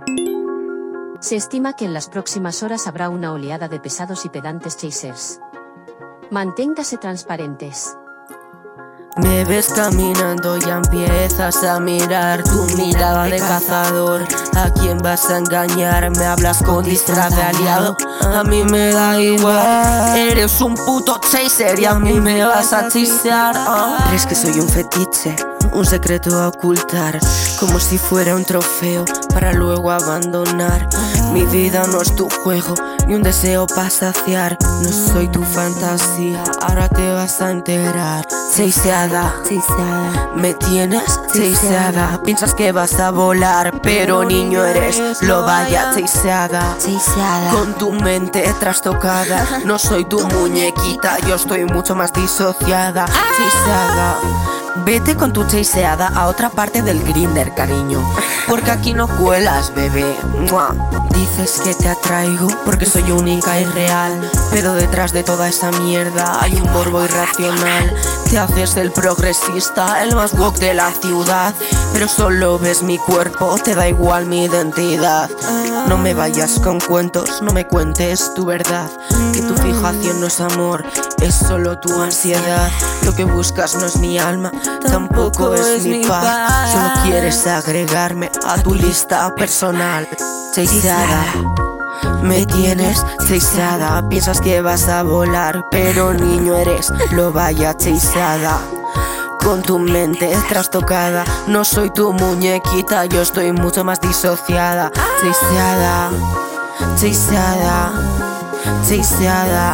Se estima que en las próximas horas habrá una oleada de pesados y pedantes chasers. Manténgase transparentes. Me ves caminando y empiezas a mirar tu mirada de cazador. ¿A quién vas a engañar? Me hablas con disfraz de aliado. A mí me da igual. Eres un puto chaser y a mí me vas a chasear. ¿Crees que soy un fetiche? Un secreto a ocultar, como si fuera un trofeo para luego abandonar. Mi vida no es tu juego, ni un deseo para saciar. No soy tu fantasía, ahora te vas a enterar. Chaseada, me tienes chaseada. Piensas que vas a volar, pero niño eres lo vaya chaseada. Con tu mente trastocada, no soy tu muñequita, yo estoy mucho más disociada. Chaseada. Vete con tu chaseada a otra parte del Grindr, cariño, porque aquí no cuelas, bebé. ¡Mua! Dices que te atraigo porque soy única y real, pero detrás de toda esa mierda hay un morbo irracional. Te haces el progresista, el más woke de la ciudad, pero solo ves mi cuerpo, te da igual mi identidad. No me vayas con cuentos, no me cuentes tu verdad, que tu fijación no es amor, es solo tu ansiedad. Lo que buscas no es mi alma, tampoco es mi paz. Solo quieres agregarme a tu lista personal. Chaseada, me tienes chaseada. Piensas que vas a volar, pero niño eres lo vaya chaseada. Con tu mente trastocada, no soy tu muñequita, yo estoy mucho más disociada. Chaseada, chaseada, chaseada,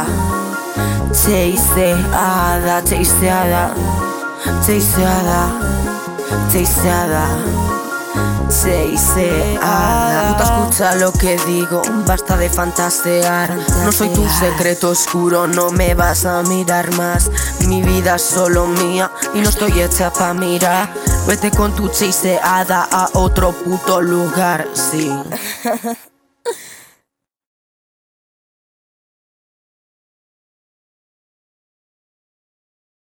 chaseada, chaseada, chaseada, chaseada, chaseada. Puta, escucha lo que digo, basta de fantasear. No soy tu secreto oscuro, no me vas a mirar más. Mi vida es solo mía y no estoy hecha pa' mirar. Vete con tu chaseada a otro puto lugar, sí.